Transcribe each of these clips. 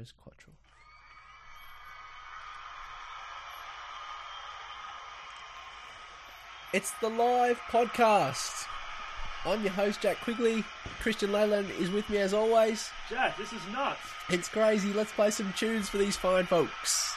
Where's Quattro? It's the live podcast. I'm your host, Jack Quigley. Christian Leyland is with me as always. Jack, this is nuts. It's crazy. Let's play some tunes for these fine folks.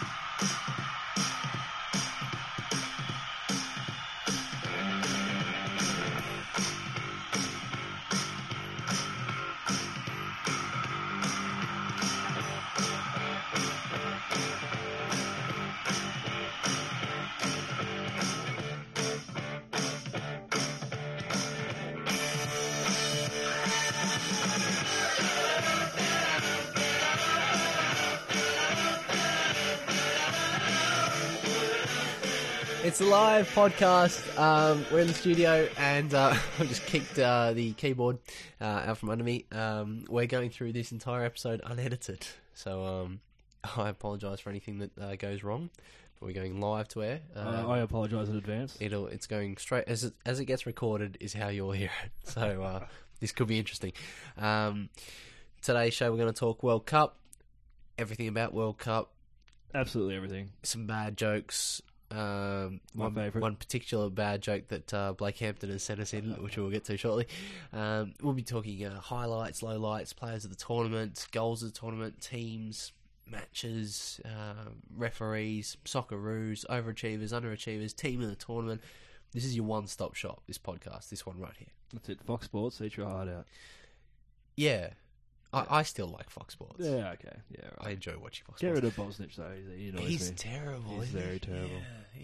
It's a live podcast. We're in the studio and I just kicked the keyboard out from under me. We're going through this entire episode unedited. So I apologise for anything that goes wrong. But we're going live to air. I apologise in advance. It's going straight as it gets recorded is how you'll hear it. So this could be interesting. Today's show we're going to talk World Cup, everything about World Cup, Absolutely everything. some bad jokes. My favourite. One particular bad joke that Blake Hampton has sent us in, which we'll get to shortly. We'll be talking highlights, lowlights, players of the tournament, goals of the tournament, teams, matches, referees, Socceroos, overachievers, underachievers, team of the tournament. This is your one-stop shop, this podcast, this one right here. That's it. Fox Sports, eat your heart out. Yeah. I still like Fox Sports. Yeah, okay. Yeah, right. I enjoy watching Fox Get Sports. rid of Bosnich, though. He's terrible. He's very terrible.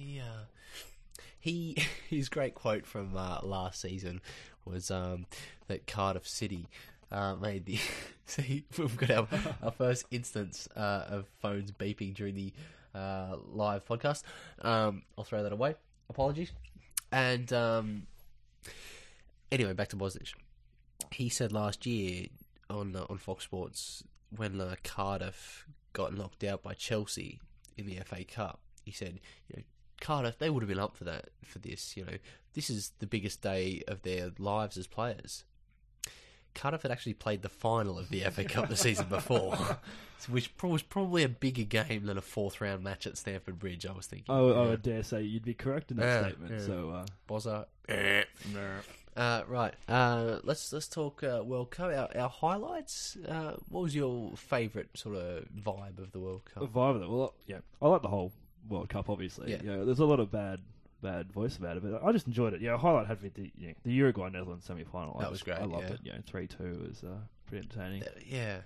Yeah, his great quote from last season was that Cardiff City made the. See, we've got our first instance of phones beeping during the live podcast. I'll throw that away. Apologies. And anyway, back to Bosnich. He said last year on Fox Sports when Cardiff got knocked out by Chelsea in the FA Cup, he said, Cardiff, they would have been up for this. This is the biggest day of their lives as players. Cardiff had actually played the final of the FA Cup the season before, which was probably a bigger game than a fourth round match at Stamford Bridge, I was thinking. I would dare say you'd be correct in that statement. Yeah. So, Bozza. no. Right, let's talk World Cup. Our highlights. What was your favourite sort of vibe of the World Cup? The vibe of it. Well, yeah, I like the whole World Cup, obviously. Yeah. There's a lot of bad voice about it, but I just enjoyed it. Yeah, highlight had to be the Uruguay-Netherlands semi-final. That was great. I loved it. 3-2 was pretty entertaining. Yeah.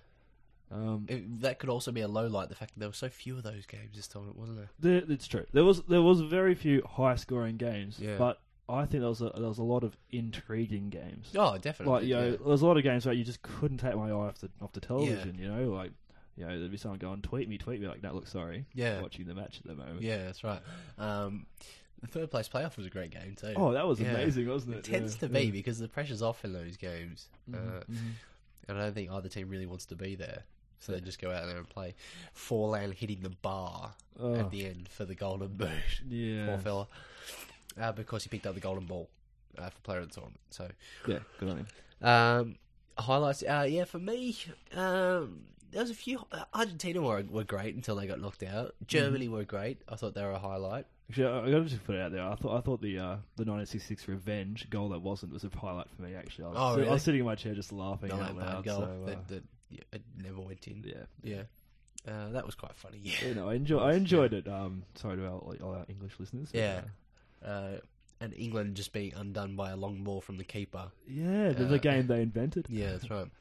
That could also be a low light, the fact that there were so few of those games this time, wasn't there? It's true. There was very few high-scoring games, Yeah. but I think there was a lot of intriguing games. Oh, definitely. There was a lot of games where you just couldn't take my eye off the television. There'd be someone going, tweet me, like, no, look, sorry, watching the match at the moment. Yeah, that's right. The third place playoff was a great game too. Oh, that was amazing, wasn't it? It tends to be because the pressure's off in those games, and I don't think either team really wants to be there. So they just go out there and play. Forlan hitting the bar at the end for the golden boot. Yeah, poor fella. Because he picked up the golden ball for player of the tournament. So yeah, good on him. Highlights. For me, there was a few. Argentina were great until they got knocked out. Germany were great. I thought they were a highlight. Actually, I got to just put it out there. I thought the 1966 revenge goal that wasn't was a highlight for me. Actually, Really? I was sitting in my chair just laughing out Not that loud. bad goal. So, It never went in. Yeah. That was quite funny. Yeah. I enjoyed it. Sorry to all our English listeners. Yeah. And England just being undone by a long ball from the keeper. Yeah, the game they invented. Yeah, that's right.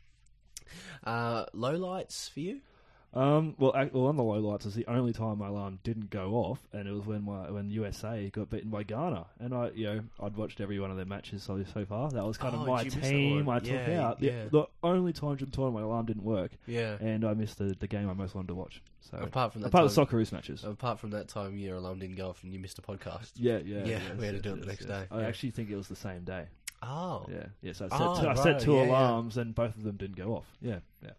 Lowlights for you? On the lowlights, was the only time my alarm didn't go off, and it was when USA got beaten by Ghana, and I'd watched every one of their matches so far. That was kind of my team I took out. Yeah. The only time during the tournament my alarm didn't work. Yeah, and I missed the game I most wanted to watch. So apart from the Socceroos matches. Apart from that time, your alarm didn't go off and you missed a podcast. Yeah. We had to do it the next day. I actually think it was the same day. Oh, yeah. So I set two alarms, and both of them didn't go off. Yeah.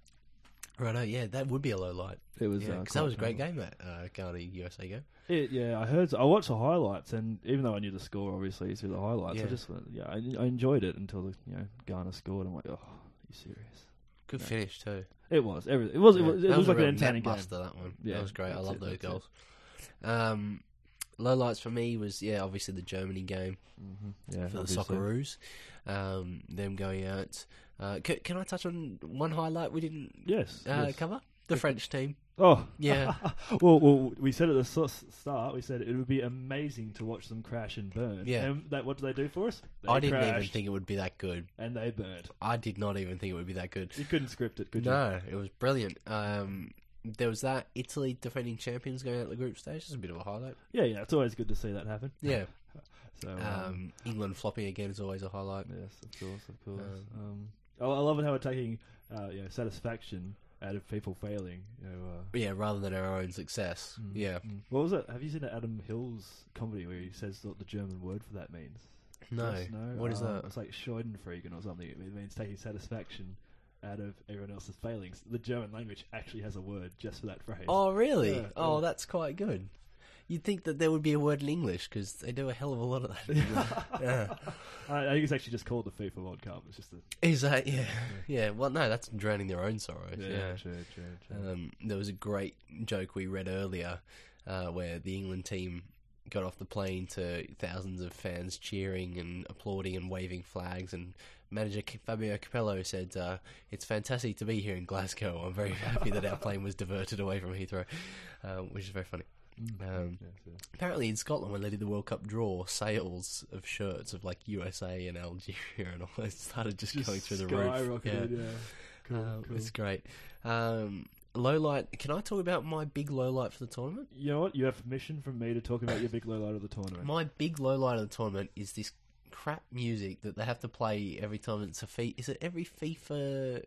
Right, that would be a low light. It was because that was a great game, that Ghana USA game. I watched the highlights, and even though I knew the score, obviously through the highlights, I enjoyed it until Ghana scored. I'm like, oh, are you serious? Good finish too. It was. It was like an a entertaining game. buster, that one. Yeah, that was great. I love those goals. It. Lowlights for me was obviously the Germany game for the Socceroos. Them going out. Can I touch on one highlight we didn't cover? The French team. Oh, yeah. well, we said at the start, we said it would be amazing to watch them crash and burn. Yeah. And what did they do for us? I didn't even think it would be that good. And they burned. I did not even think it would be that good. You couldn't script it, could you? No, it was brilliant. There was that Italy defending champions going out the group stage. It's a bit of a highlight. Yeah, it's always good to see that happen. Yeah. So England flopping again is always a highlight. Yes, of course. I love it how we're taking satisfaction out of people failing. Rather than our own success. Yeah. What was it? Have you seen Adam Hill's comedy where he says what the German word for that means? No. What is that? It's like Schadenfreude or something. It means taking satisfaction out of everyone else's failings. The German language actually has a word just for that phrase. Oh, really? Yeah. That's quite good. You'd think that there would be a word in English because they do a hell of a lot of that. Yeah. I think it's actually just called the FIFA World Cup. It's just Is that? Yeah. Yeah. Well, no, that's drowning their own sorrows. Yeah. True. There was a great joke we read earlier where the England team got off the plane to thousands of fans cheering and applauding and waving flags, and manager Fabio Capello said, "It's fantastic to be here in Glasgow. I'm very happy that our plane was diverted away from Heathrow," which is very funny. Apparently in Scotland, when they did the World Cup draw, sales of shirts of like USA and Algeria and all that started just going through the roof. Yeah. Cool. It's great. Lowlight. Can I talk about my big lowlight for the tournament? You know what? You have permission from me to talk about your big lowlight of the tournament. My big lowlight of the tournament is this crap music that they have to play every time it's is it every FIFA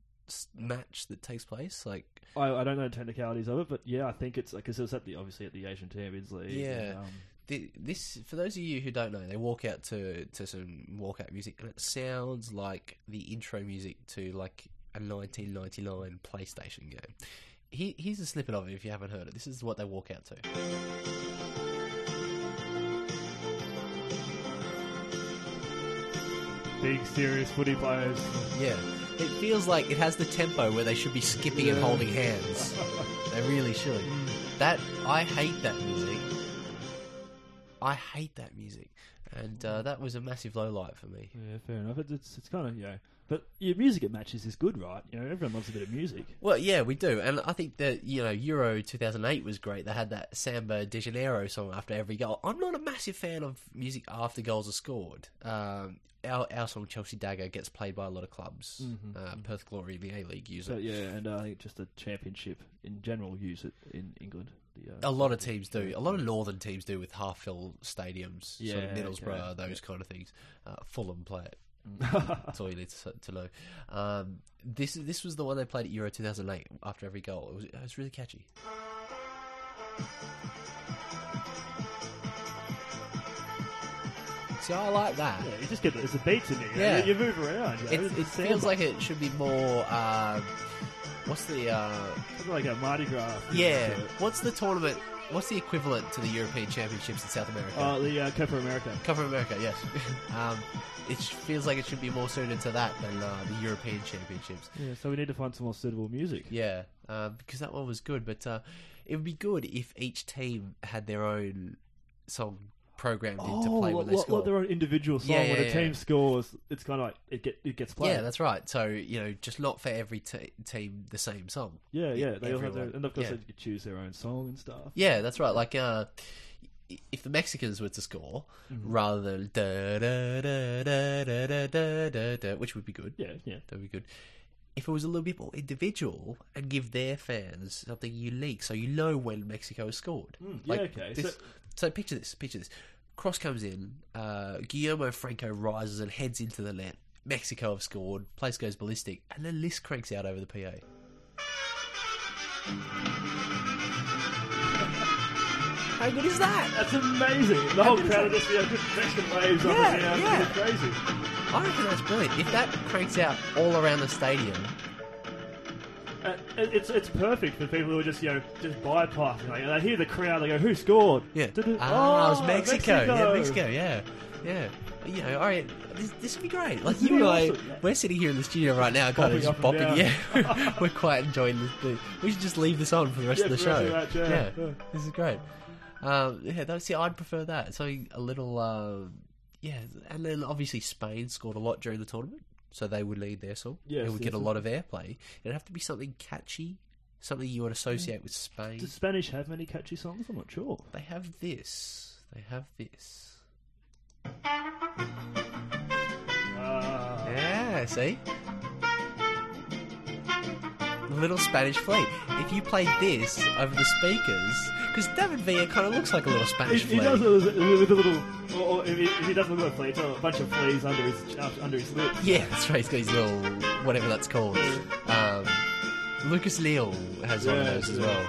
match that takes place? Like, I don't know the technicalities of it, but yeah, I think it's because it was obviously at the Asian Champions League. Yeah. This, for those of you who don't know, they walk out to some walkout music, and it sounds like the intro music to like a 1999 PlayStation game. Here's a snippet of it if you haven't heard it. This is what they walk out to. Big, serious footy players. Yeah. It feels like it has the tempo where they should be skipping and holding hands. They really should. I hate that music. And that was a massive low light for me. Yeah, fair enough. It's kind of, But your music at matches is good, right? Everyone loves a bit of music. Well, yeah, we do. And I think that, Euro 2008 was great. They had that Samba de Janeiro song after every goal. I'm not a massive fan of music after goals are scored. Our song Chelsea Dagger gets played by a lot of clubs. Perth Glory in the A-League use it. And I think just the Championship in general use it in England. A lot of teams do. A lot of northern teams do with half-fill stadiums. Sort of Middlesbrough, those kind of things. Fulham play it. That's all you need to know. This was the one they played at Euro 2008 after every goal. It was really catchy. See, I like that. Yeah, you just get there's a beat in it. Yeah. You move around. It feels like it should be more. What's the? Something like a Mardi Gras. Yeah. What's the tournament? What's the equivalent to the European Championships in South America? The Copa America. Copa America, yes. It feels like it should be more suited to that than the European Championships. Yeah, so we need to find some more suitable music. Yeah, because that one was good, but it would be good if each team had their own song programmed into play when they score. Like their own individual song. When a team scores, it's kind of like it gets played. Yeah, that's right. So, just not for every team the same song. Yeah. They all have their, and of course they could choose their own song and stuff. Yeah, that's right. Like, if the Mexicans were to score, rather than da da da da da da da da, which would be good. Yeah. That'd be good. If it was a little bit more individual and give their fans something unique, so when Mexico has scored. Okay. So picture this. Cross comes in, Guillermo Franco rises and heads into the net. Mexico have scored, place goes ballistic, and then List cranks out over the PA. How good is that? That's amazing. The whole crowd just Mexican waves up and down. It's crazy. I reckon that's brilliant. If that cranks out all around the stadium... It's perfect for people who are just bypassing. Like, they hear the crowd, they go, "Who scored?" Yeah. It was Mexico. Yeah, Mexico. Yeah. This would be great. Like you and I, we're sitting here in the studio right now, kind of just bopping. Yeah, we're quite enjoying this. We should just leave this on for the rest of the show. Yeah, this is great. See, I'd prefer that. So a little, and then obviously Spain scored a lot during the tournament, so they would lead their song. Yes, it would get a lot of airplay. It'd have to be something catchy, something you would associate with Spain. Does Spanish have many catchy songs? I'm not sure. They have this. Yeah, see? The little Spanish fleet. If you played this over the speakers, because David Villa kind of looks like a little Spanish fleet. He does it with a little, or if he doesn't look like a flea, it's a bunch of fleas under his lips. Yeah, that's right. He's got his little, whatever that's called. Lucas Leal has one of those as well.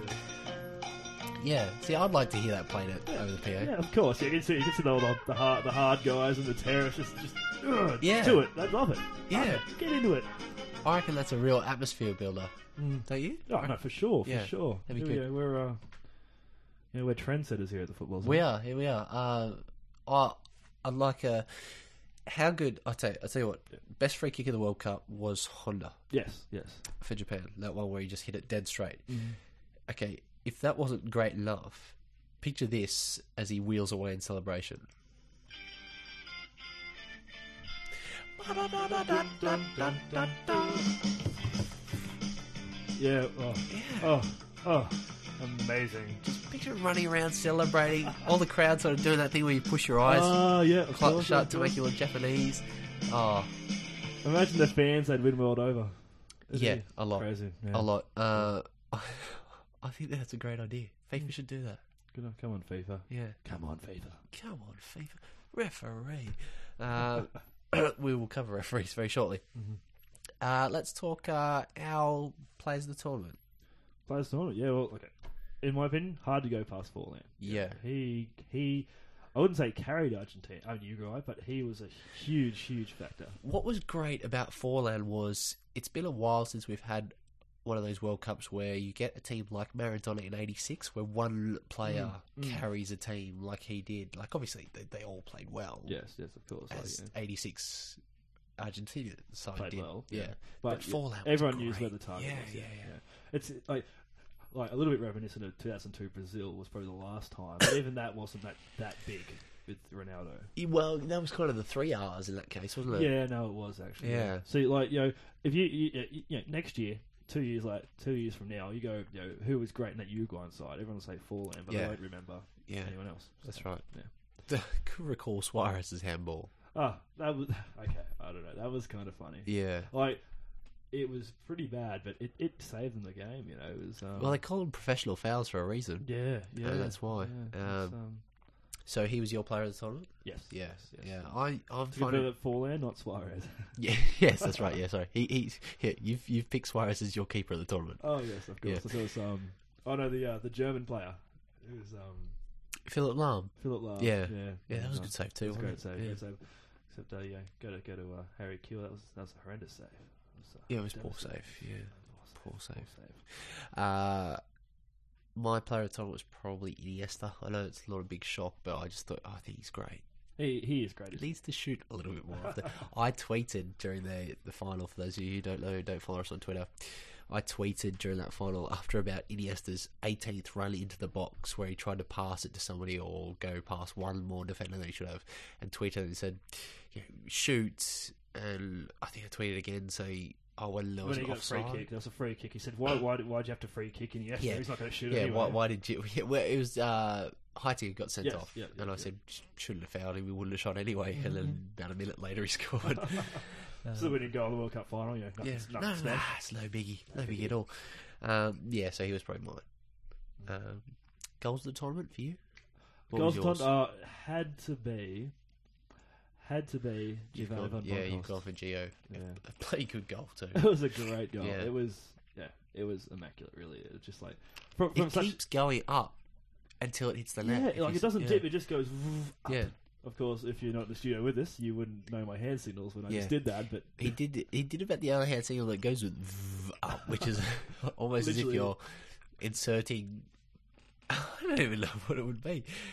Yeah, see, I'd like to hear that played over the PA. Yeah, of course. You can see all the hard guys and the terrorists just do it. They love it. Yeah, get into it. I reckon that's a real atmosphere builder. Don't you? Oh no, for sure. That'd be good. We're trendsetters here at the football zone. We are. Here we are. I'd like a. How good? I'll tell you what. Best free kick of the World Cup was Honda. Yes. For Japan, that one where he just hit it dead straight. Okay. If that wasn't great enough, picture this as he wheels away in celebration. Yeah. Oh. Amazing. Just picture him running around celebrating. All the crowd sort of doing that thing where you push your eyes shut to make you look Japanese. Oh. Imagine the fans they'd win world over. A lot. Crazy. Yeah. A lot. I think that's a great idea. FIFA should do that. Good. Come on, FIFA. Yeah. Come on, FIFA. Referee. We will cover referees very shortly. Let's talk our players of the tournament. Players of the tournament? Yeah, well, okay. In my opinion, hard to go past Forlan. Yeah. He I wouldn't say carried Argentina, Uruguay, but he was a huge factor. What was great about Forlan was it's been a while since we've had one of those World Cups where you get a team like Maradona in '86, where one player carries a team like he did. Like obviously they all played well. Yes, of course. As '86 Argentina side played did. well. Yeah, but Forlan, everyone knew where the target was. Yeah. It's like a little bit reminiscent of 2002 Brazil was probably the last time, but even that wasn't that big with Ronaldo. Well, that was kind of the 3 R's in that case, wasn't it? Yeah, no, it was actually. Yeah. So if you next year. 2 years from now, you go, who was great in that Uruguayan side? Everyone will say Forlan, but I won't remember anyone else. That's right. Yeah. Could recall Suarez's handball. Oh, that was okay. I don't know. That was kind of funny. Yeah, it was pretty bad, but it saved them the game. It was. Well, they call them professional fouls for a reason. Yeah, that's why. Yeah, so he was your player of the tournament? Yes. Yeah. I'm finding Forlan, not Suarez. Yes, that's right. Yeah, sorry. You've picked Suarez as your keeper of the tournament. Oh yes, of course. Yeah. So it was the German player. It was Philip Lahm. Yeah, that was a good save too. It was a great save. Except go to Harry Kewell. That was a horrendous save. It was poor save. Yeah, poor save. My player of the tournament was probably Iniesta. I know it's not a big shock, but I just thought, I think he's great. He is great. He needs to shoot a little bit more often. I tweeted during the final, for those of you who don't know, don't follow us on Twitter. I tweeted during that final after about Iniesta's 18th run into the box where he tried to pass it to somebody or go past one more defender than he should have, and tweeted and said, shoot, and I think I tweeted again saying, when there was an offside. Free kick, there was a free kick. He said, "Why'd you have to free kick?" And he's not going to shoot it. Yeah, why did you? Yeah, well, it was Heitinga got sent off, and I said, "Shouldn't have fouled him. We wouldn't have shot anyway." And then about a minute later, he scored. So we didn't go on the World Cup final. It's no biggie, no biggie at all. So he was probably mine. Goals of the tournament for you? Goals of the tournament had to be. You've gone for Gio. Yeah. A bloody good goal too. It was a great goal. Yeah. It was immaculate. Really, it was just like it keeps going up until it hits the net. Yeah, it doesn't dip. It just goes up. Yeah. Of course, if you're not in the studio with us, you wouldn't know my hand signals when I just did that. But he did about the other hand signal that goes with up, which is almost as if you're inserting. I don't even know what it would be.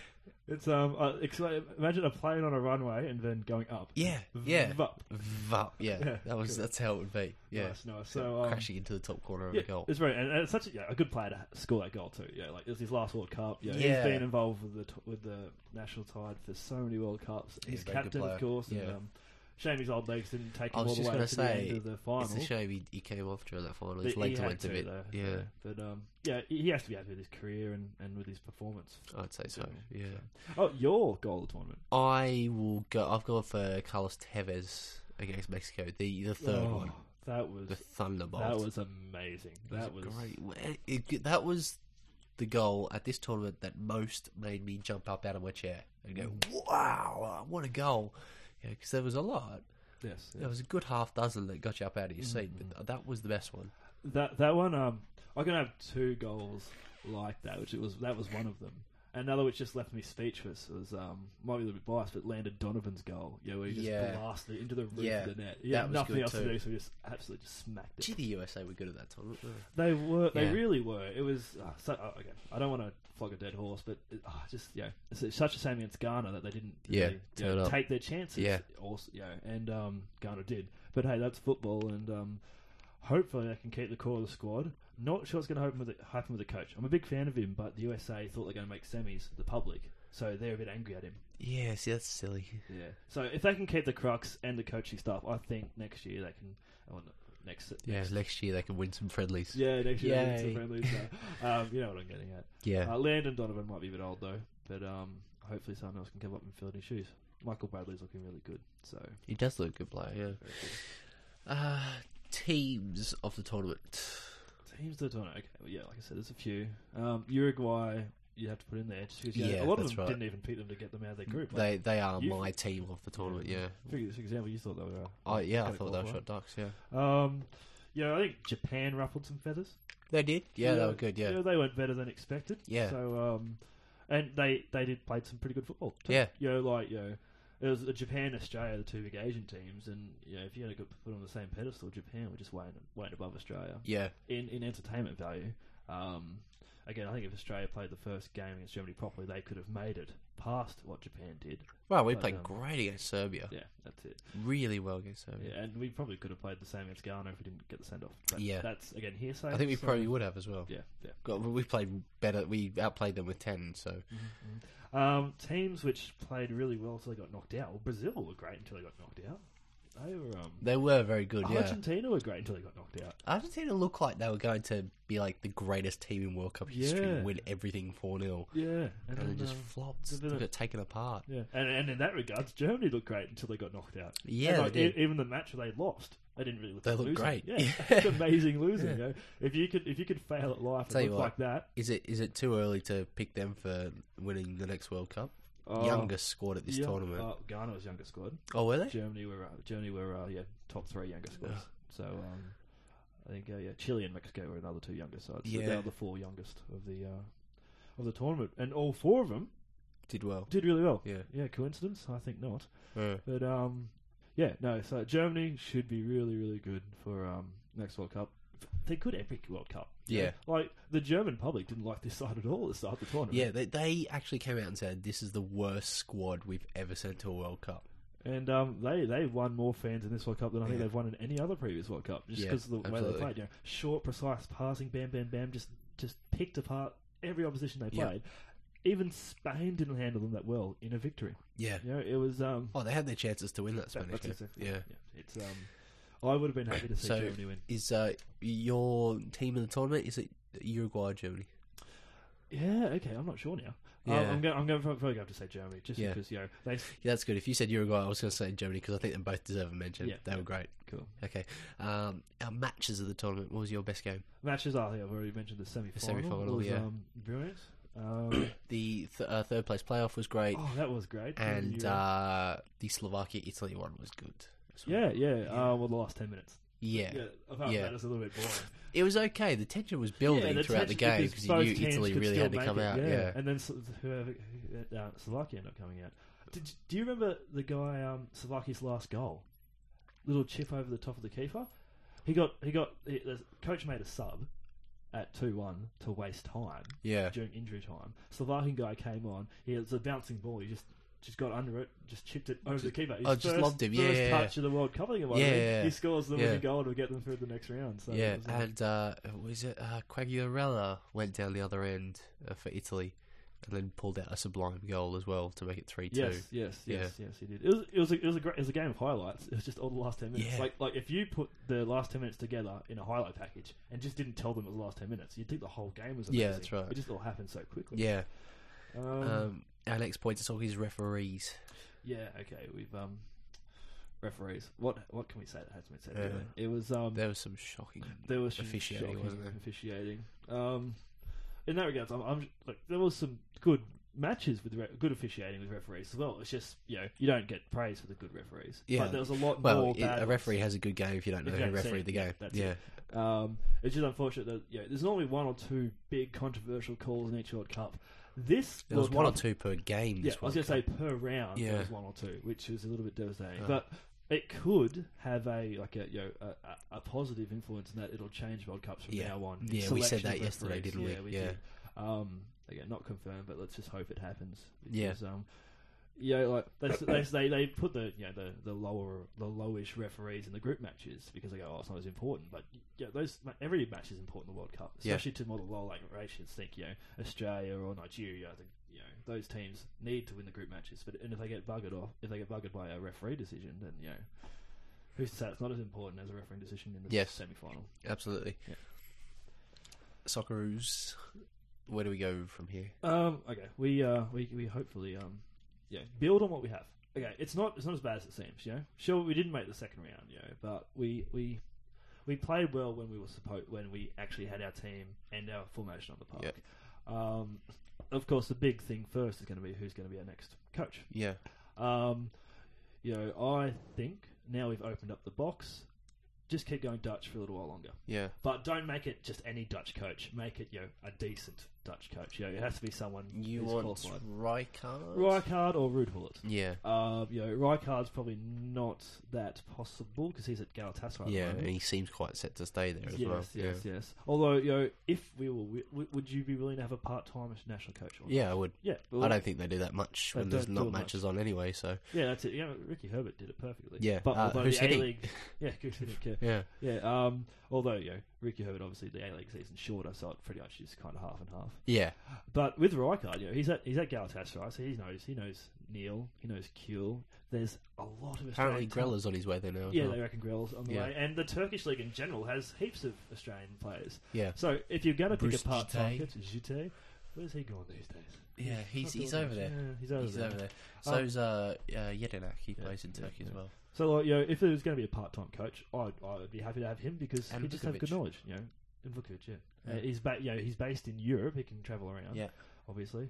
It's imagine a plane on a runway and then going up. Yeah. Vup. Yeah. That's how it would be. Yeah. Nice. So crashing into the top corner of the goal. It's very, and it's such a good player to score that goal too. Yeah, like it was his last World Cup. Yeah, he's been involved with the national side for so many World Cups. He's captain, of course. Yeah. And, shame his old legs didn't take him all the way to the end of the final. It's a shame he came off during that final. His legs went a bit. But he has to be happy with his career and with his performance. I'd say so. Yeah. Oh, your goal of the tournament. I will go. I've gone for Carlos Tevez against Mexico. The third one. That was the Thunderbolt. That was amazing. That was great. That was the goal at this tournament that most made me jump up out of my chair and go, "Wow, what a goal!" Because there was a lot. Yes, there was a good half dozen that got you up out of your seat, but that was the best one. That one, I'm gonna have two goals like that, that was one of them. Another which just left me speechless was might be a little bit biased, but Landon Donovan's goal. Yeah, where he just blasted it into the roof of the net. Yeah, nothing else to do, so he just absolutely just smacked it. Gee, the USA were good at that time. They were. They really were. It was. Okay, I don't want to flog a dead horse, but it's such a shame against Ghana that they didn't really, take their chances. Yeah. Also, and Ghana did. But hey, that's football, and hopefully they can keep the core of the squad. Not sure what's going to happen with the coach. I'm a big fan of him, but the USA thought they're going to make semis, the public, so they're a bit angry at him. Yeah, see, that's silly. Yeah. So if they can keep the crux and the coaching staff, I think next year they can. Next year they can win some friendlies. Yeah, next year they can win some friendlies. You know what I'm getting at. Yeah. Landon Donovan might be a bit old though, but hopefully someone else can come up and fill his shoes. Michael Bradley's looking really good, so he does look a good player. Yeah. Teams of the tournament. Teams of the tournament. Okay, well, like I said, there's a few. Uruguay, you have to put in there just because a lot of them didn't even pick them to get them out of their group. Like, they are my team of the tournament. Yeah. For example, you thought they were. I thought they were shot ducks. Yeah. I think Japan ruffled some feathers. They did. Yeah, they were good. Yeah. They went better than expected. Yeah. So and they did play some pretty good football too. Yeah. It was Japan, Australia, the two big Asian teams, and if you're going to put on the same pedestal, Japan were just way above Australia. Yeah. In entertainment value, again, I think if Australia played the first game against Germany properly, they could have made it past what Japan did. Well, we played great against Serbia. Yeah, that's it. Really well against Serbia. Yeah, and we probably could have played the same against Ghana if we didn't get the send off. That's again hearsay. I think we probably would have as well. Yeah. We played better. We outplayed them with 10. So. Teams which played really well until they got knocked out. Well, Brazil were great until they got knocked out. They were very good. Argentina were great until they got knocked out. Argentina looked like they were going to be like the greatest team in World Cup history and win everything 4-0. Yeah, and then just flopped. They got taken apart. Yeah, and in that regards, Germany looked great until they got knocked out. Yeah, even the match where they lost, they didn't really look. They looked great. Yeah, it's amazing losing. Yeah. If you could fail at life and look like that, is it too early to pick them for winning the next World Cup? Youngest squad at this tournament. Ghana was youngest squad. Oh, were they? Germany were top 3 youngest squads. So I think Chile and Mexico were another 2 youngest sides. So they are the 4 youngest of the tournament, and all 4 of them did really well. Yeah. Coincidence? I think not. But So Germany should be really, really good for next World Cup. They're good epic World Cup. Yeah. Like, the German public didn't like this side at all at the start of the tournament. Yeah, they actually came out and said, this is the worst squad we've ever sent to a World Cup. And they won more fans in this World Cup than I think they've won in any other previous World Cup, just because of the way they played. Short, precise passing, bam, bam, bam, just picked apart every opposition they played. Even Spain didn't handle them that well in a victory. Yeah. It was... they had their chances to win that Spanish game. Exactly. Yeah. It's... I would have been happy to see Germany win. Is your team in the tournament, is it Uruguay or Germany? Yeah, okay, I'm not sure now. Yeah. I'm going to probably have to say Germany, just because, that's good. If you said Uruguay, I was going to say Germany, because I think they both deserve a mention. Yeah, they were great. Cool. Okay. Our matches of the tournament, what was your best game? Matches, I think I've already mentioned the semi-final. The semi-final, was, brilliant. The third place playoff was great. Oh, that was great. And the Slovakia-Italy one was good. Yeah. The last 10 minutes. Yeah. Apart from that, it was a little bit boring. It was okay. The tension was building throughout the game because you knew Italy really had to come out. Yeah. And then Slovakia ended up coming out. Do you remember the guy, Slovakia's last goal? Little chip over the top of the keeper. The coach made a sub, at 2-1 to waste time Yeah. during injury time. Slovakian guy came on. He was a bouncing ball. He just got under it, just chipped it over the keeper. His just lobbed him. First touch of the World Cup, I think it was. Yeah. He scores the winning goal to get them through the next round. So yeah, and was it Quagliarella went down the other end for Italy, and then pulled out a sublime goal as well to make it 3-2. Yes, he did. It was a game of highlights. It was just all the last 10 minutes. Yeah. Like if you put the last 10 minutes together in a highlight package and just didn't tell them it was the last 10 minutes, you'd think the whole game was amazing. Yeah, that's right. It just all happened so quickly. Yeah. Our next point to talk is referees. Yeah, okay. We've referees. What can we say that hasn't been said? Really? It was there was some shocking. Officiating, wasn't there? Officiating. In that regard, I'm like there was some good matches with good officiating with referees as well. It's just you don't get praise for the good referees. Yeah, but there was a lot more. A referee has a good game if you don't know who refereed the game. Yeah. It's just unfortunate that there's normally one or two big controversial calls in each World Cup. There was one or two per game. Yeah, I was going to say per round. Yeah. There was one or two, which was a little bit devastating. But it could have a positive influence in that it'll change World Cups from now on. Yeah, we said that yesterday, didn't we? We did. Again, not confirmed, but let's just hope it happens. Because, they put the lowish referees in the group matches because they go, it's not as important. But every match is important in the World Cup, especially to more the lower nations. Think Australia or Nigeria. I think those teams need to win the group matches. But if they get buggered by a referee decision, then who's to say it's not as important as a refereeing decision in the semi-final? Absolutely. Yeah. Socceroos. Where do we go from here? Okay, we hopefully build on what we have. Okay, it's not as bad as it seems. Sure, we didn't make the second round. But we played well when we actually had our team and our formation on the park. Yep. Of course, the big thing first is going to be who's going to be our next coach. Yeah. I think now we've opened up the box. Just keep going Dutch for a little while longer. Yeah. But don't make it just any Dutch coach. Make it, a decent Dutch coach. It has to be someone who's qualified. Rijkaard or Ruud Gullit. Yeah. Rijkaard's probably not that possible because he's at Galatasaray. Yeah, and he seems quite set to stay there as well. Yes. Although, if we were, would you be willing to have a part-time national coach? Yeah, I would. Yeah. I don't think they do that much when there's not matches on anyway, so... Yeah, that's it. Ricky Herbert did it perfectly. Yeah. But although who's the hitting? A-League... Yeah, good hitting. Yeah. Although, Ricky Herbert, obviously, the A-League season's shorter, so it pretty much is kind of half and half. Yeah. But with Rijkaard, he's at Galatasaray, so he knows Neil, he knows Kuhl. There's a lot of Australian Apparently Greller's on his way there now. They reckon Greller's on the way. And the Turkish League in general has heaps of Australian players. Yeah. So if you're going to pick a part-time Jute. Jute, where's he gone these days? Yeah, he's over there. Yeah, he's over there. So's Jedinak. He plays in Turkey as well. So, if there was going to be a part-time coach, I'd be happy to have him because And he just has good knowledge. And Vukovic, he's he's based in Europe. He can travel around. Yeah, obviously.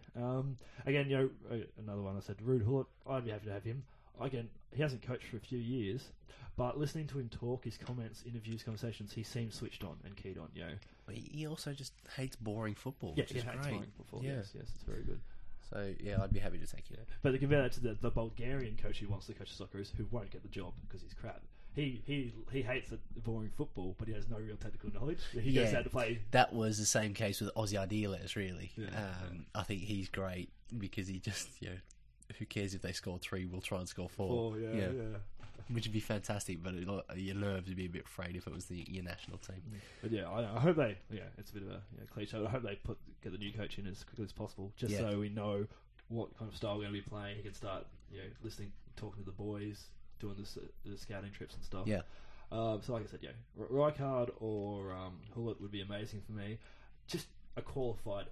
Again, another one I said, Ruud Gullit. I'd be happy to have him. Again, he hasn't coached for a few years, but listening to him talk, his comments, interviews, conversations, he seems switched on and keyed on. But he also just hates boring football. Yeah, which is hates great. boring football. Yes, it's very good. So I'd be happy to take you. But to compare that to the Bulgarian coach who wants to coach the Socceroos, who won't get the job because he's crap. He hates the boring football, but he has no real technical knowledge. He goes out to play. That was the same case with Ozzy Ardiles, really. Yeah. I think he's great because he just, who cares if they score 3? We'll try and score 4. Yeah. Which would be fantastic, but your nerves would be a bit frayed if it was your national team. But I hope they. It's a bit of a cliche. I hope they get the new coach in as quickly as possible, just so we know what kind of style we're going to be playing. He can start, listening, talking to the boys, doing the scouting trips and stuff. Yeah. So like I said, Rijkaard or Gullit would be amazing for me. Just a qualified,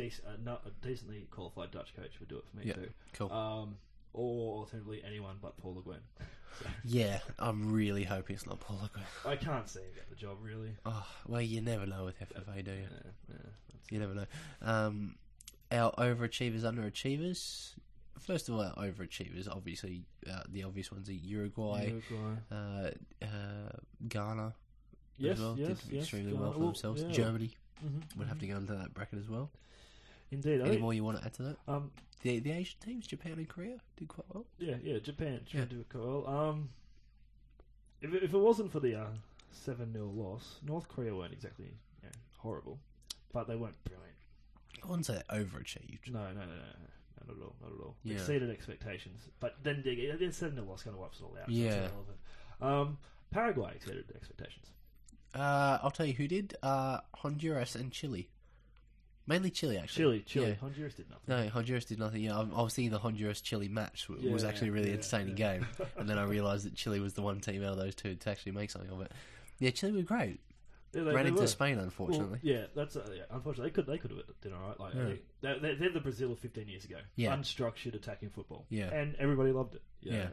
a decently qualified Dutch coach would do it for me too. Cool. Or alternatively, anyone but Paul Le Guen. Yeah, I'm really hoping it's not Paul Le Guen. I can't see him get the job, really. Oh, well, you never know with FFA, do you? Yeah, you never know. Our overachievers, underachievers. First of all, our overachievers, obviously, the obvious ones are Uruguay. Ghana. Yes, as well. Did extremely well for themselves. Yeah. Germany would have to go into that bracket as well. Indeed. Any more you want to add to that? The Asian teams, Japan and Korea, did quite well. Yeah, Japan did quite well. If it wasn't for the 7-0 loss, North Korea weren't exactly horrible. but they weren't brilliant. I wouldn't say they overachieved. No, not at all. Yeah. Exceeded expectations, but then they 7-0 loss kind of wipes it all out. Yeah. Paraguay exceeded expectations. I'll tell you who did. Honduras and Chile. Mainly Chile, actually. Chile. Yeah. Honduras did nothing. No, Honduras did nothing. Yeah, I was seeing the Honduras-Chile match. It was actually a really entertaining game. And then I realised that Chile was the one team out of those two to actually make something of it. Yeah, Chile were great. Yeah, Ran into Spain, unfortunately. Well, unfortunately, they could have done all right. Like, they're the Brazil of 15 years ago. Yeah. Unstructured attacking football. Yeah. And everybody loved it. Yeah.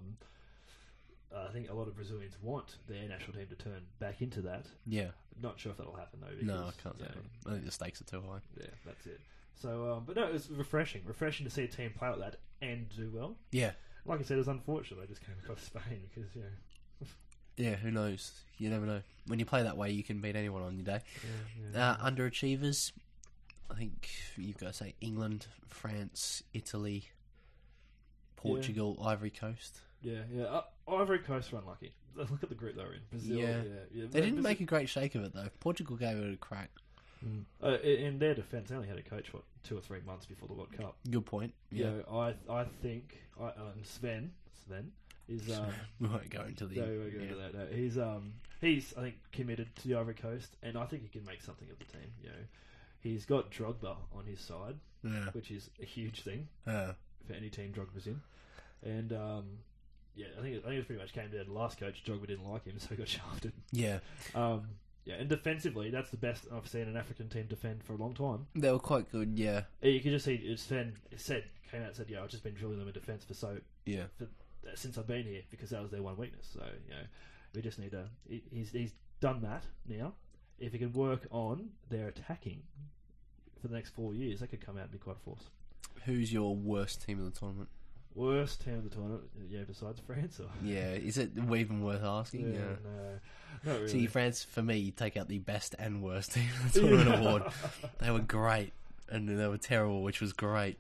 I think a lot of Brazilians want their national team to turn back into that. Yeah. Not sure if that'll happen though. Because, No, I can't say. I think the stakes are too high. Yeah, that's it. So, but no, it was refreshing to see a team play like that and do well. Yeah. Like I said, it was unfortunate they just came across Spain because Yeah, who knows? You never know. When you play that way, you can beat anyone on your day. Underachievers, I think you've got to say England, France, Italy, Portugal, Ivory Coast. Yeah. Ivory Coast were unlucky. Look at the group they were in. Brazil, yeah. They didn't make a great shake of it, though. Portugal gave it a crack. In their defence, they only had a coach, 2 or 3 months before the World Cup. Good point. Yeah. I think Sven is... we won't go into the... No, we won't go into that. No. He's, I think, committed to the Ivory Coast, and I think he can make something of the team. He's got Drogba on his side, which is a huge thing for any team Drogba's in. And... I think it pretty much came down to the last coach. Drogba didn't like him, so he got shafted. Yeah. And defensively, that's the best I've seen an African team defend for a long time. They were quite good, yeah. You can just see Sven came out and said, I've just been drilling them in defence since I've been here, because that was their one weakness. So, we just need to... He's done that now. If he can work on their attacking for the next 4 years, they could come out and be quite a force. Who's your worst team in the tournament? Worst team of the tournament, besides France? Or? Yeah, is it even worth asking? No, not really. See, France, for me, take out the best and worst team of the tournament award. They were great, and they were terrible, which was great.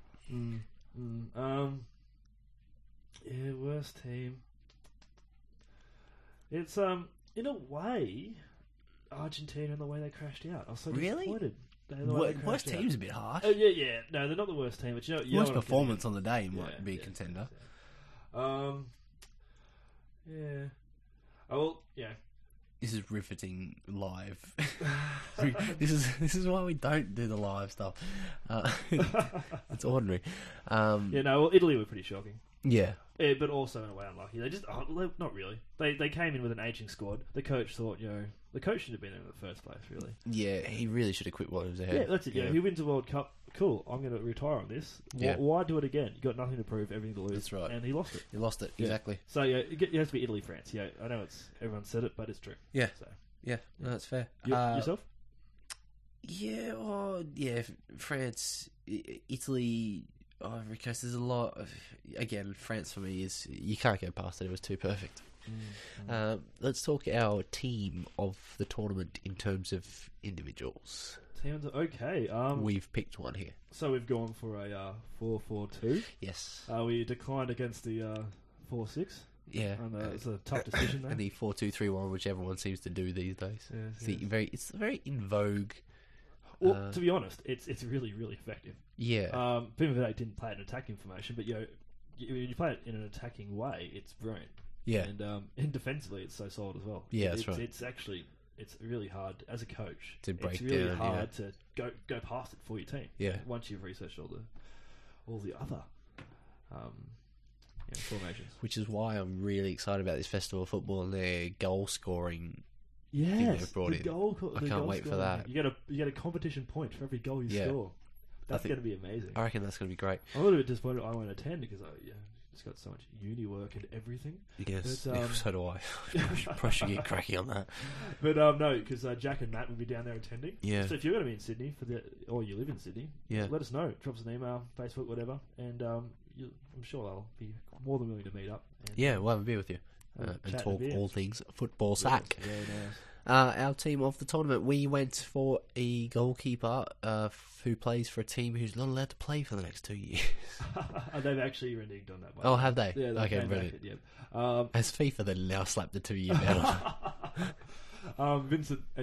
Worst team. It's, in a way, Argentina and the way they crashed out. I was so disappointed. Worst team's a bit harsh. No, they're not the worst team, but worst performance on the day might be a contender. This is riveting live. This is why we don't do the live stuff. It's ordinary. Italy were pretty shocking. Yeah. But also in a way unlucky. They just not really. They came in with an aging squad. The coach thought, the coach should have been there in the first place, really. Yeah, he really should have quit while he was ahead. Yeah, that's it. He wins a World Cup. Cool. I'm going to retire on this. Why do it again? You got nothing to prove, everything to lose. That's right. And he lost it. He lost it, exactly. So it has to be Italy, France. Yeah, I know everyone said it, but it's true. Yeah. No, that's fair. Yourself? France, Italy, Ivory Coast. There's a lot of... Again, France for me is... You can't go past it. It was too perfect. Let's talk our team of the tournament in terms of individuals. Okay. We've picked one here. So we've gone for a 4-4-2. Yes. We declined against the 4-6. Yeah. And it's a tough decision there. And the 4-2-3-1, which everyone seems to do these days. It's very in vogue. Well, to be honest, it's really, really effective. Yeah. Pima Vidal didn't play an attacking formation, but you play it in an attacking way, it's brilliant. Yeah. And defensively, it's so solid as well. Yeah, that's right. It's really hard as a coach to break down. It's really hard to go past it for your team. Yeah. Once you've researched all the other formations. Which is why I'm really excited about this Festival of Football and their goal scoring. Yes, they've brought in. I can't wait for that. You get a competition point for every goal you score. That's going to be amazing. I reckon that's going to be great. I'm a little bit disappointed I won't attend because just got so much uni work and everything. Yes, so do I. Probably should get cracking on that. But no, because Jack and Matt will be down there attending. Yeah. So if you're going to be in Sydney or you live in Sydney, let us know. Drop us an email, Facebook, whatever, and I'm sure I'll be more than willing to meet up. And, we'll have a beer with you and talk all things football sack. Yeah, nice. Our team of the tournament, we went for a goalkeeper who plays for a team who's not allowed to play for the next 2 years. They've actually reneged on that. Oh, have they? Yeah, okay, brilliant. Has FIFA then now slapped the 2 year ban on? Vincent Enima.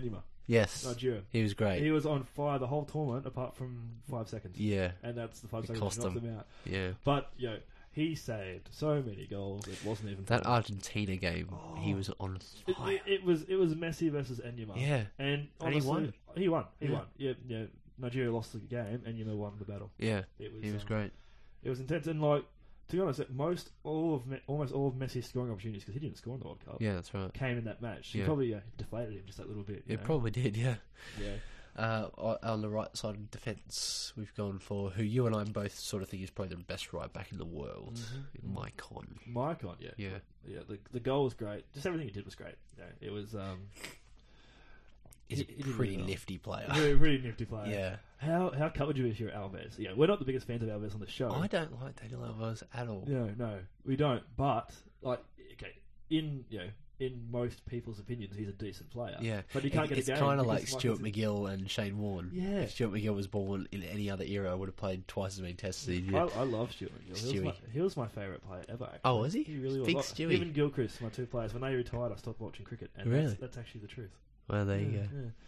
Yes. Nigeria. He was great. He was on fire the whole tournament apart from 5 seconds. Yeah. And that's the 5 It seconds cost that knocked them. him out. Yeah. But, he saved so many goals. It wasn't even That funny. Argentina game, he was on fire. It was Messi versus Enyema. Yeah. And And he won. He Yeah. won. Yeah. Nigeria lost the game, and Enyema won the battle. Yeah. It was, He was great. It was intense, and to be honest, almost all of Messi's scoring opportunities, because he didn't score in the World Cup, Yeah, that's right. came in that match. He Yeah. probably deflated him just that little bit. It probably did, yeah. Yeah. On the right side of defence, we've gone for who you and I both sort of think is probably the best right back in the world, Maicon. Maicon, yeah. Yeah. Yeah, the goal was great. Just everything he did was great. It was... He's a pretty nifty player. Really nifty player. Yeah. How cut would you be if you're Alves? Yeah, we're not the biggest fans of Alves on the show. I don't like Daniel Alves at all. No, we don't. But in most people's opinions, he's a decent player. Yeah, but he can't get a game. It's kind of like Stuart McGill and Shane Warne. Yeah. If Stuart McGill was born in any other era, I would have played twice as many tests as he did. I love Stuart McGill. He was my favourite player ever. Actually. Oh, was he? He really was. Big Stewie. Even Gilchrist, my two players. When they retired, I stopped watching cricket, and Really? that's actually the truth. Well, there you go.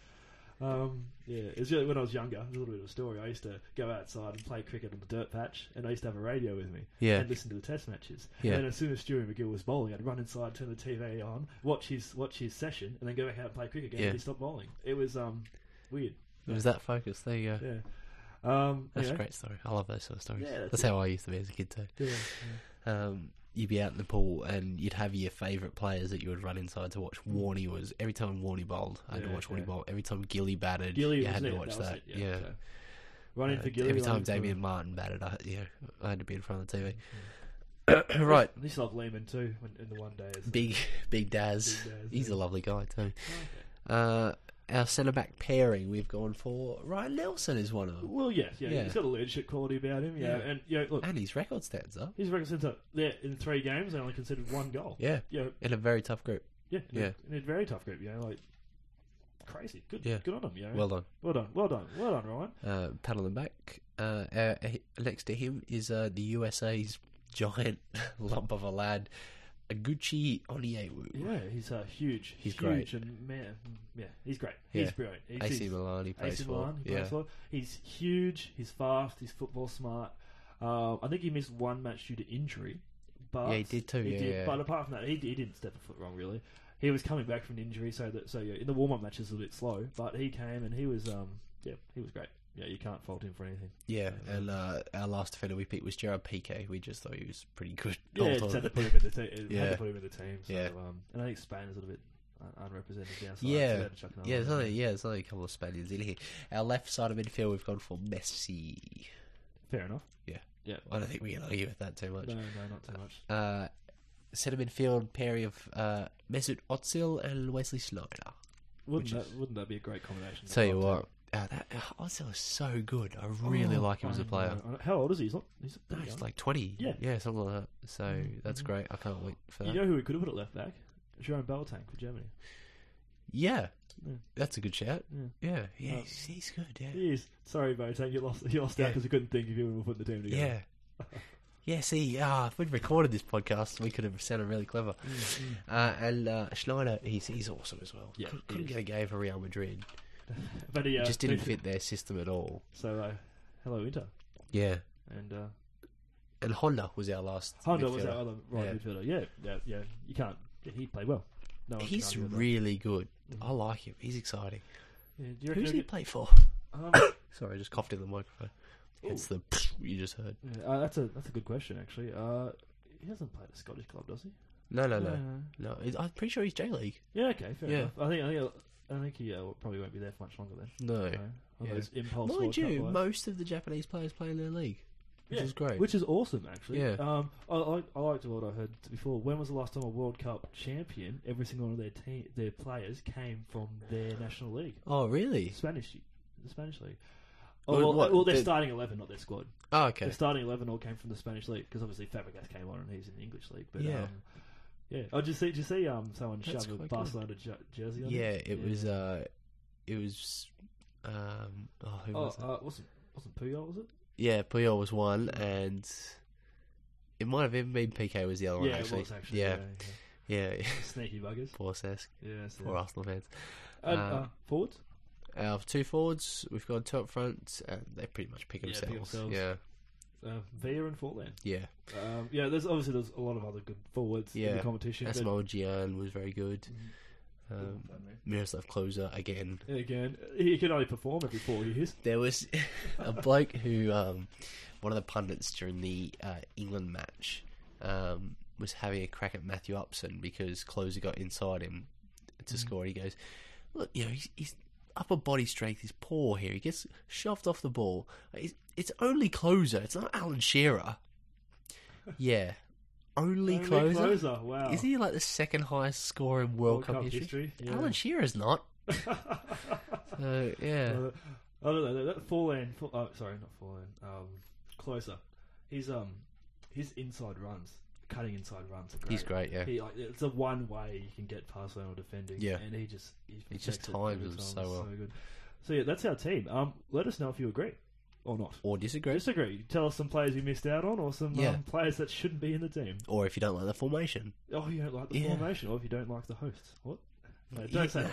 It's really, when I was younger, there's a little bit of a story. I used to go outside and play cricket on the dirt patch, and I used to have a radio with me Yeah. and listen to the test matches. Yeah. And then as soon as Stewie McGill was bowling, I'd run inside, turn the TV on, watch his session, and then go back out and play cricket again. Yeah. And he stopped bowling. It was weird. It was that focus. There you go. Yeah. That's a great story. I love those sort of stories. Yeah, that's how I used to be as a kid too. Yeah. You'd be out in the pool and you'd have your favourite players that you would run inside to watch. Warney was every time Warney bowled, I had to watch Warney bowl. Every time Gilly batted, you had to watch that. Yeah. So, running for Gilly. Every time Damien Martin batted, I had to be in front of the TV. Right. I used to love Lehman too in the one days. Big Daz. He's a lovely guy too. Our centre back pairing, we've gone for Ryan Nelson is one of them. Well, yes, he's got a leadership quality about him. And look, and his record stands up. His record stands up. In 3 games, they only conceded 1 goal. Yeah, in a very tough group. In a very tough group. Crazy. Good on him. Well done, Ryan. pat on the back. Next to him is the USA's giant lump of a lad, Aguchi Onyewu. Yeah, he's huge. He's great. And man, he's great. He's brilliant. AC Milan, he plays for. He's huge. He's fast. He's football smart. I think he missed 1 match due to injury. But he did too. But apart from that, he didn't step a foot wrong really. He was coming back from an injury, so in the warm-up matches a little bit slow, but he came and he was he was great. Yeah, you can't fault him for anything. Yeah, and our last defender we picked was Gerard Piqué. We just thought he was pretty good. Yeah, just had to put him in the team. Yeah. Had to put him in the team. So, and I think Spain is a little bit unrepresented down. So there's only a couple of Spaniards in here. Our left side of midfield, we've gone for Messi. Fair enough. Yeah. I don't think we can argue with that too much. No, not too much. Centre midfield pairing of Mesut Ozil and Wesley Sneijder. Wouldn't that be a great combination? Tell you what. Ozil is so good. I really like him as a player. How old is he? He's like 20. Yeah, something like that. So that's great. I can't wait for that. You know who we could have put at left back? Jerome Boateng for Germany. Yeah. That's a good shout. Yeah, he's good. Yeah, he is. Sorry, Boateng, you lost out because we couldn't think of you when we put the team together. Yeah. See, if we'd recorded this podcast, we could have sounded really clever. And Sneijder, he's awesome as well. Yeah, couldn't get a game for Real Madrid. But he just didn't fit their system at all. So, hello, Inter. Yeah. And Honda was our last. Honda was our other midfielder. Yeah. You can't. He played well. No, he's really good. I like him. He's exciting. Yeah, who's he play for? Sorry, I just coughed in the microphone. It's the you just heard. Yeah, that's a good question actually. He hasn't played a Scottish club, does he? No. I'm pretty sure he's J League. Yeah, okay, fair enough. I think he probably won't be there for much longer then. No. Impulse mind you, most of the Japanese players play in their league, which is great. Which is awesome, actually. Yeah. I liked what I heard before. When was the last time a World Cup champion, every single one of their players came from their national league? Oh, really? The Spanish league. Their starting 11, not their squad. Oh, okay. Their starting 11 all came from the Spanish league because obviously Fabregas came on and he's in the English league. But Oh, did you see someone shove a Barcelona jersey on? Yeah, it was. Who was it? Wasn't Puyol? Was it? Yeah, Puyol was one, and it might have even been Piqué was the other one. Actually, it was actually. Yeah. Sneaky buggers. Poor Cesc. Yeah. Poor Arsenal fans. Forwards? Our 2 forwards, we've got 2 up front, and they pretty much pick themselves. Yeah. Villa and Fortland. Yeah. There's a lot of other good forwards in the competition. Asamoah Gyan was very good. Miroslav Klose again. He can only perform every 4 years. There was a bloke who, one of the pundits during the England match, was having a crack at Matthew Upson because Klose got inside him to score. He goes, look, his upper body strength is poor here. He gets shoved off the ball. It's only Klose. It's not Alan Shearer. Yeah. Only Klose? Wow. Is he like the second highest scorer in World Cup history? Yeah. Alan Shearer's not. So, yeah. I don't know. That Forlan. Sorry, not Forlan. Closer. His inside runs, cutting inside runs are great. He's great, yeah. It's the one way you can get past Lionel defending. Yeah. And he just times them so well. So good. So, yeah, that's our team. Let us know if you agree. Or not. Or disagree. Tell us some players you missed out on, or some players that shouldn't be in the team. Or if you don't like the formation. Oh, you don't like the formation, or if you don't like the hosts. What? No, don't say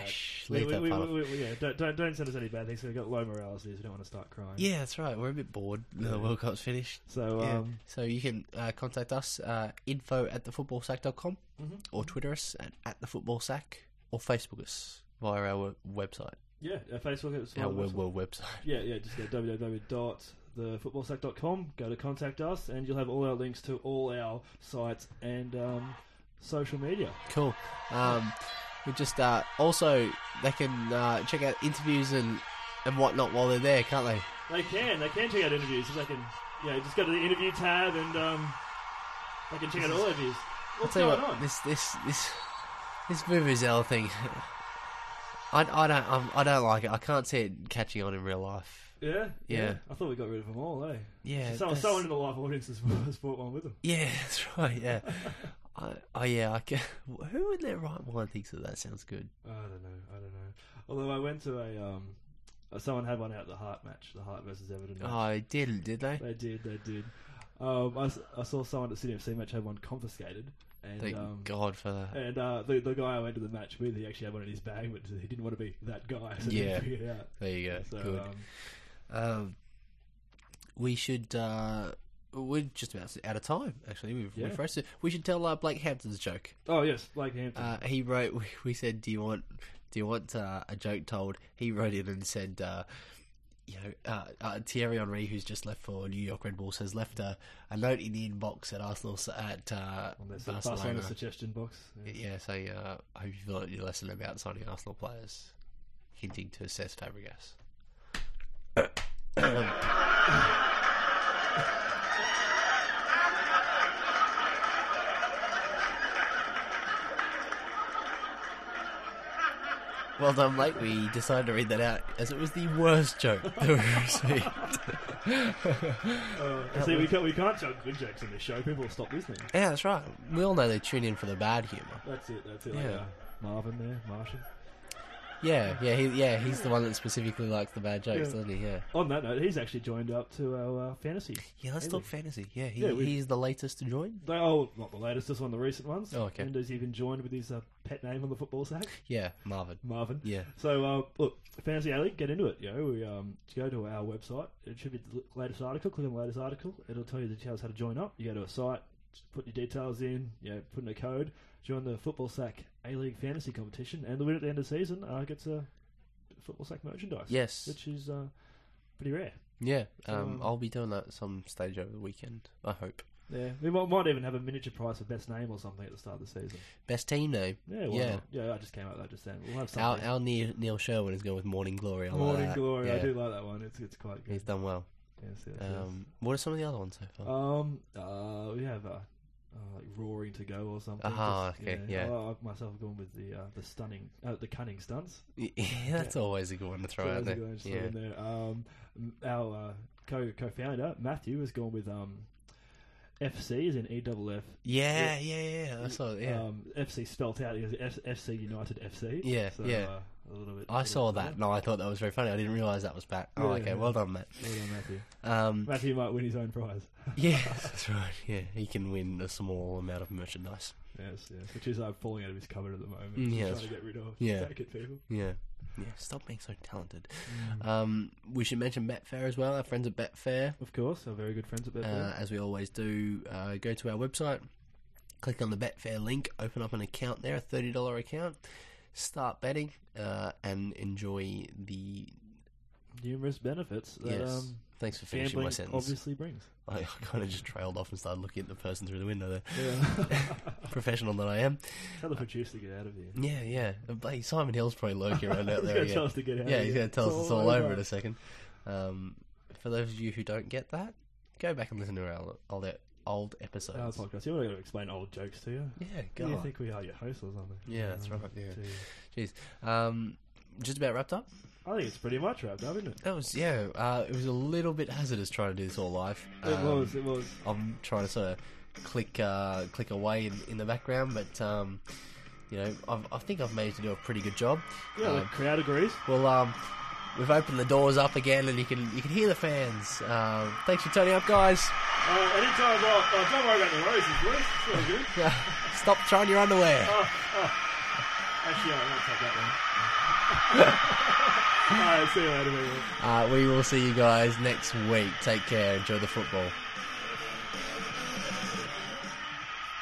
that. Don't send us any bad things. We've got low morale, so we don't want to start crying. Yeah, that's right. We're a bit bored. The World Cup's finished. So, so you can contact us, info@thefootballsack.com, or Twitter us at @thefootballsack, or Facebook us via our website. Yeah, Facebook is our world website. Yeah, just go www.thefootballsack.com, go to contact us, and you'll have all our links to all our sites and social media. Cool. We just also they can check out interviews and whatnot while they're there, can't they? They can check out interviews. So they can just go to the interview tab and they can check out all interviews. What's going on? This Vuvuzela thing. I don't like it. I can't see it catching on in real life. Yeah. I thought we got rid of them all, eh? Yeah. Someone in the live audience has brought one with them. Yeah, that's right. Yeah. I can. Who in their right mind thinks that sounds good? I don't know. Although I went to someone had one out at the Heart match, the Heart versus Everton match. Oh, they did they? They did. I saw someone at the City FC match had one confiscated. And, thank God for that. And the guy I went to the match with, he actually had one in his bag, but he didn't want to be that guy, so he figured it out. There you go. So, good. We should. We're just about out of time. Actually, we've rested. We should tell Blake Hampton's joke. Oh yes, Blake Hampton. He wrote. We said, "Do you want a joke told?" He wrote in and said, Thierry Henry, who's just left for New York Red Bulls, has left a note in the inbox at Arsenal Barcelona suggestion box. Yeah, saying, "I hope you've learned your lesson about signing Arsenal players," hinting to Cesc Fabregas. Well done, mate. We decided to read that out as it was the worst joke that we received. See, we can't joke good jokes on this show. People will stop listening. Yeah, that's right. We all know they tune in for the bad humour. That's it. Yeah. Like, Marvin there, Martian. He's the one that specifically likes the bad jokes, doesn't he? Yeah. On that note, he's actually joined up to our fantasy. Yeah, let's talk fantasy. Yeah, he's the latest to join. Not the latest, just one of the recent ones. Oh, okay. And has even joined with his pet name on the football sack. Yeah, Marvin. Yeah. So, look, Fantasy A-League, get into it. We go to our website. It should be the latest article. Click on the latest article. It'll tell you the details how to join up. You go to a site, put your details in, put in a code, join the Football Sack A-League fantasy competition, and the winner at the end of the season gets a Football Sack merchandise. Yes. Which is pretty rare. Yeah. I'll be doing that at some stage over the weekend, I hope. Yeah. We might even have a miniature prize for best name or something at the start of the season. Best team name? Yeah, why not? Yeah, I just came up with that just then. We'll have something. Our Neil Sherwin is going with Morning Glory. Morning Glory, yeah. I do like that one. It's quite good. He's done well. Yes. What are some of the other ones so far? We have like Roaring to Go or something. Okay, yeah. I myself have gone with the stunning, the cunning stunts. Yeah, that's always a good one to throw out there. Our co-founder Matthew has gone with FC as in EFF. Yeah. I saw it. Yeah. FC spelt out as FC United FC. Yeah, so, a little bit. I saw that. No, I thought that was very funny. I didn't realise that was back. Oh, okay. Yeah. Well done, Matt. Well done, Matthew. Matthew might win his own prize. Yeah, that's right. Yeah, he can win a small amount of merchandise. Yes, which is falling out of his cupboard at the moment. Yeah, trying to get rid of. Yeah. Take it, people. Yeah. Yeah, stop being so talented. We should mention Betfair as well, our friends at Betfair. Of course, our very good friends at Betfair. As we always do, go to our website, click on the Betfair link, open up an account there, a $30 account, start betting, and enjoy the numerous benefits that thanks for finishing my sentence. Obviously brings. I kind of just trailed off and started looking at the person through the window there. Yeah. Professional that I am. Tell the producer to get out of here. Yeah. Simon Hill's probably lurking around out there. He's going to tell us to get out. Yeah, he's going to tell us it's all over in a second. For those of you who don't get that, go back and listen to our old episodes. Our podcast. You want to explain old jokes to you? Yeah, go on. on. You think we are your hosts or something? Yeah, that's right. Yeah. Jeez. Just about wrapped up? I think it's pretty much wrapped up, isn't it? That was, it was a little bit hazardous trying to do this all live. It was. I'm trying to sort of click away in the background, but, I think I've managed to do a pretty good job. Yeah, the crowd agrees. Well, we've opened the doors up again, and you can hear the fans. Thanks for turning up, guys. Anytime, don't worry about the roses, boys. It's all good. Stop trying your underwear. Actually, I won't take that one. Alright, see you later, people. We will see you guys next week. Take care. Enjoy the football.